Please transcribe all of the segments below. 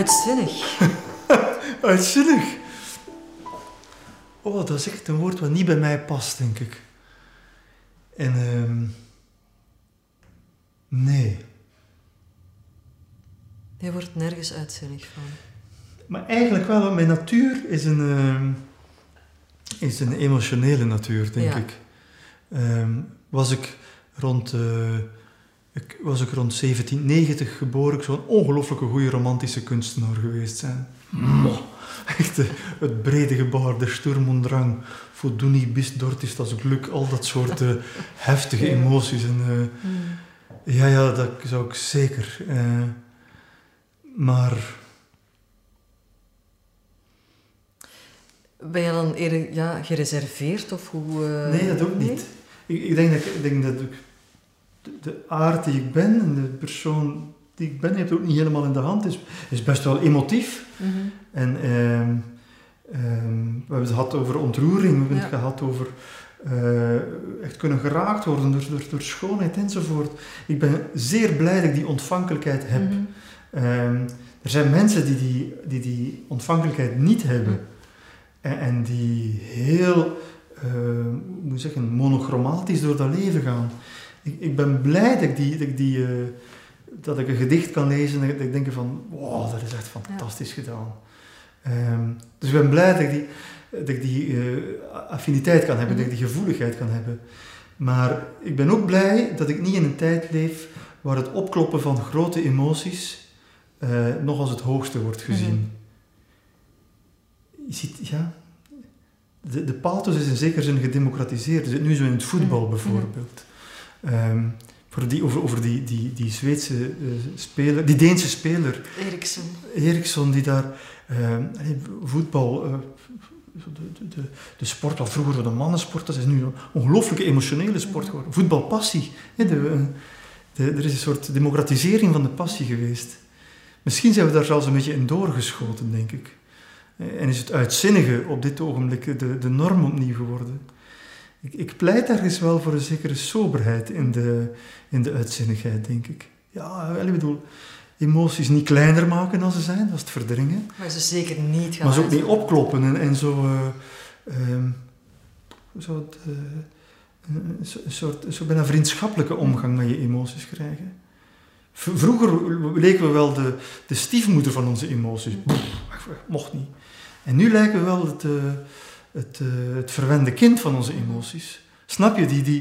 Uitzinnig. Uitzinnig. Oh, dat is echt een woord wat niet bij mij past, denk ik. En, nee. Je wordt nergens uitzinnig van. Maar eigenlijk wel, want mijn natuur is een emotionele natuur, denk ik. Was ik rond 1790 geboren, ik zou een ongelooflijke goede romantische kunstenaar geweest zijn. Echt het brede gebaar, de Sturm und Drang, voor du nicht bist, dort ist das Glück, al dat soort heftige emoties. En, ja, dat zou ik zeker. Maar... Ben je dan eerder gereserveerd of hoe... Nee, dat ook niet. Ik denk dat ik de aard die ik ben en de persoon die ik ben, heeft ook niet helemaal in de hand. Is best wel emotief. Mm-hmm. En we hebben het gehad over ontroering, we hebben het gehad over echt kunnen geraakt worden door schoonheid enzovoort. Ik ben zeer blij dat ik die ontvankelijkheid heb. Mm-hmm. Er zijn mensen die ontvankelijkheid niet hebben. En die heel, monochromatisch door dat leven gaan. Ik ben blij dat ik een gedicht kan lezen en dat ik denk van, wow, dat is echt fantastisch gedaan. Dus ik ben blij dat ik die affiniteit kan hebben, dat ik die gevoeligheid kan hebben. Maar ik ben ook blij dat ik niet in een tijd leef waar het opkloppen van grote emoties nog als het hoogste wordt gezien. Mm-hmm. Je ziet, de pathos is in zekere zin gedemocratiseerd. Je zit nu zo in het voetbal bijvoorbeeld. Over die Zweedse speler, die Deense speler. Eriksson, die daar voetbal, de sport wat vroeger de mannensport, dat is nu een ongelooflijke emotionele sport geworden. Voetbalpassie. Er is een soort democratisering van de passie geweest. Misschien zijn we daar zelfs een beetje in doorgeschoten, denk ik. En is het uitzinnige op dit ogenblik de norm opnieuw geworden. Ik pleit ergens wel voor een zekere soberheid in de uitzinnigheid, denk ik. Ja, ik bedoel, emoties niet kleiner maken dan ze zijn, dat is het verdringen. Maar ze zeker niet gaan. Maar ze ook niet opkloppen en zo... een soort bijna vriendschappelijke omgang met je emoties krijgen. Vroeger leken we wel de stiefmoeder van onze emoties. Mocht niet. En nu lijken we wel het verwende kind van onze emoties. Snap je?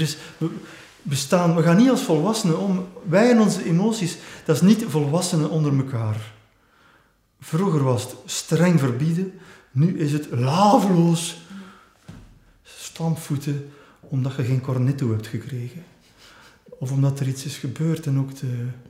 We gaan niet als volwassenen om. Wij en onze emoties, dat is niet volwassenen onder elkaar. Vroeger was het streng verbieden. Nu is het laveloos stampvoeten omdat je geen cornetto hebt gekregen. Of omdat er iets is gebeurd en ook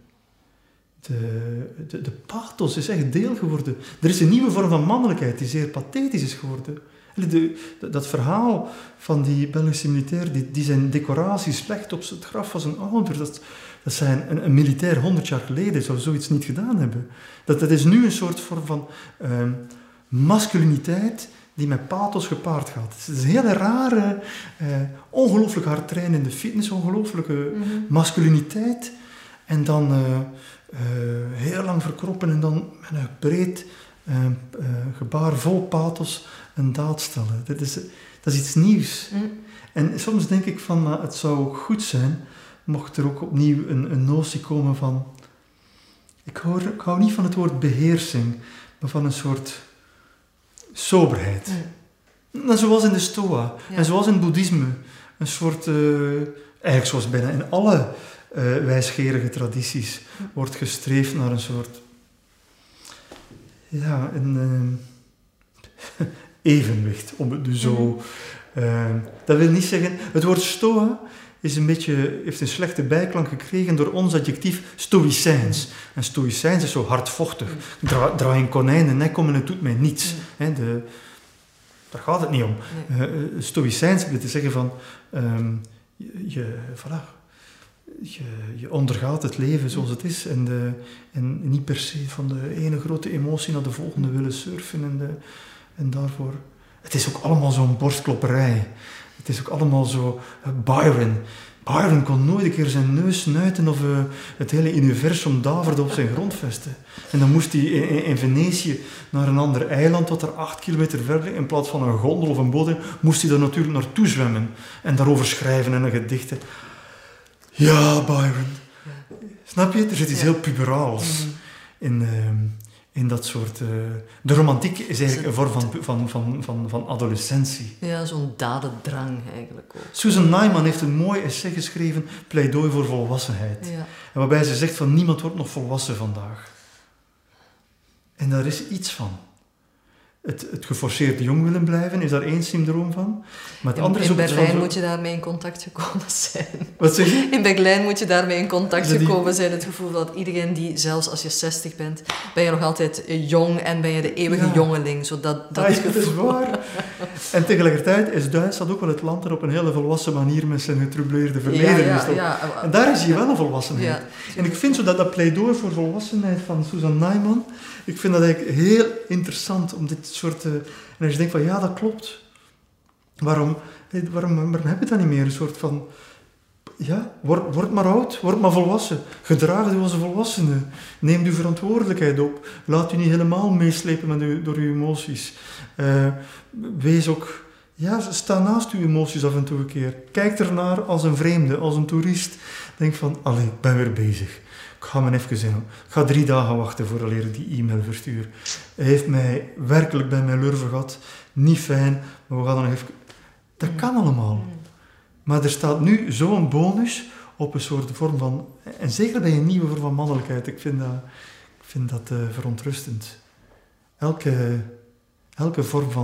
de pathos is echt deel geworden. Er is een nieuwe vorm van mannelijkheid die zeer pathetisch is geworden. Dat verhaal van die Belgische militair die zijn decoraties legt op het graf van zijn ouder, dat zijn een militair 100 jaar geleden zou zoiets niet gedaan hebben. Dat is nu een soort vorm van masculiniteit die met pathos gepaard gaat. Het is een hele rare, ongelooflijk hard trainen in de fitness, ongelooflijke masculiniteit. En dan heel lang verkroppen en dan met een breed gebaar vol pathos een daad stellen. Dat is iets nieuws. En soms denk ik van, maar het zou goed zijn, mocht er ook opnieuw een notie komen van... Ik hou niet van het woord beheersing, maar van een soort soberheid. En zoals in de Stoa, en zoals in het boeddhisme, een soort... eigenlijk zoals bijna in alle wijsgerige tradities wordt gestreefd naar een soort... evenwicht, om het nu zo... dat wil niet zeggen... Het woord stoa heeft een slechte bijklank gekregen door ons adjectief stoïcijns. En stoïcijns is zo hardvochtig. Draai een konijn de nek om en het doet mij niets. Daar gaat het niet om. Stoïcijns wil te zeggen van... Je ondergaat het leven zoals het is en niet per se van de ene grote emotie naar de volgende willen surfen en daarvoor... Het is ook allemaal zo'n borstklopperij. Het is ook allemaal zo... Byron, Byron kon nooit een keer zijn neus snuiten of het hele universum daverde op zijn grondvesten. En dan moest hij in Venetië naar een ander eiland dat er 8 kilometer ver ligt. In plaats van een gondel of een boot, moest hij daar natuurlijk naartoe zwemmen. En daarover schrijven en een gedichten. Ja, Byron. Ja. Snap je? Er zit iets heel puberaals in dat soort... De romantiek is eigenlijk een vorm van adolescentie. Ja, zo'n dadendrang eigenlijk ook. Susan Neiman heeft een mooi essay geschreven, Pleidooi voor volwassenheid. Ja. En waarbij ze zegt van niemand wordt nog volwassen vandaag. En daar is iets van. Het geforceerd jong willen blijven, is daar één syndroom van. Maar het andere is ook in Berlijn moet je daarmee in contact gekomen zijn. Wat zeg je? In Berlijn moet je daarmee in contact gekomen zijn. Het gevoel dat iedereen die, zelfs als je 60 bent, ben je nog altijd jong en ben je de eeuwige jongeling. Dat is waar. En tegelijkertijd is Duitsland ook wel het land dat op een hele volwassen manier met zijn getroubleerde verleden is. Ja. En daar is hij wel een volwassenheid. Ja. En ik vind zo dat pleidooi voor volwassenheid van Susan Neiman, ik vind dat eigenlijk heel interessant om dit soort... en als je denkt van, ja, dat klopt. Waarom heb je dat niet meer? Een soort van... Ja, word maar oud, word maar volwassen. Gedraag u als een volwassene. Neem uw verantwoordelijkheid op. Laat u niet helemaal meeslepen door uw emoties. Wees ook... Ja, sta naast uw emoties af en toe een keer. Kijk ernaar als een vreemde, als een toerist. Denk van, allee, ik ben weer bezig. Ik ga me even zeggen. Ik ga 3 dagen wachten voordat ik die e-mail verstuur. Hij heeft mij werkelijk bij mijn lurven gehad. Niet fijn, maar we gaan dan nog even... Dat kan allemaal. Maar er staat nu zo'n bonus op een soort vorm van... En zeker bij een nieuwe vorm van mannelijkheid. Ik vind dat verontrustend. Elke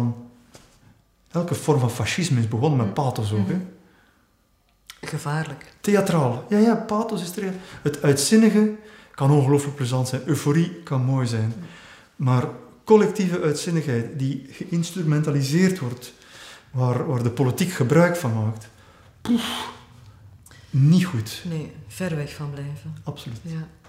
vorm van fascisme is begonnen met pathos ook. Hè? Gevaarlijk. Theatraal. Ja, pathos is er. Het uitzinnige kan ongelooflijk plezant zijn. Euforie kan mooi zijn. Maar collectieve uitzinnigheid die geïnstrumentaliseerd wordt, waar de politiek gebruik van maakt, niet goed. Nee, ver weg van blijven. Absoluut. Ja.